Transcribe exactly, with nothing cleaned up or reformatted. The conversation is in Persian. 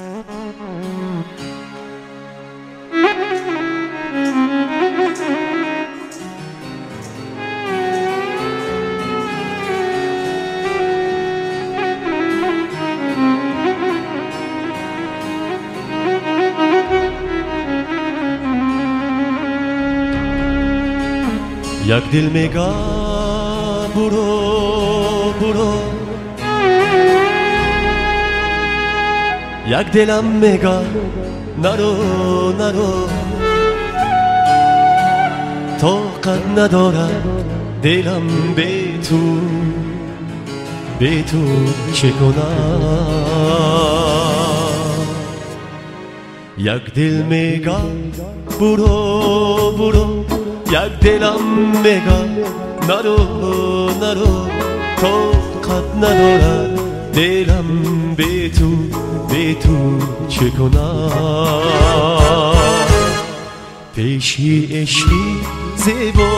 یک دل میگه برو برو، یک دلم میگه نرو نرو، طاقت نداره دلم بی تو، بی تو چه کنم. یک دل میگه برو برو، یک دلم میگه نرو نرو، طاقت نداره دلم بی تو، بی تو چه کنم. پیشی عشقی زیبا